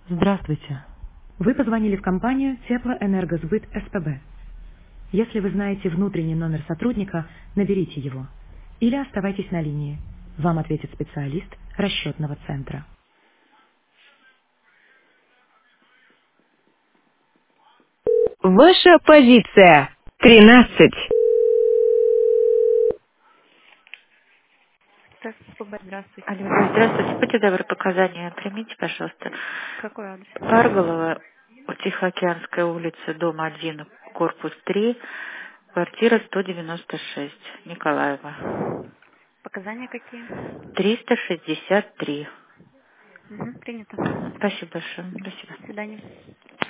Здравствуйте. Вы позвонили в компанию Теплоэнергосбыт СПБ. Если вы знаете внутренний номер сотрудника, наберите его. Или оставайтесь на линии. Вам ответит специалист расчетного центра. Ваша позиция. 13. Так, здравствуйте. Алло, здравствуйте. Будьте добры, показания примите, пожалуйста. Какой адрес? Парголова, Тихоокеанская улица, дом 1, корпус 3, квартира 196, Николаева. Показания какие? 363. Угу, принято. Спасибо большое. Спасибо. До свидания.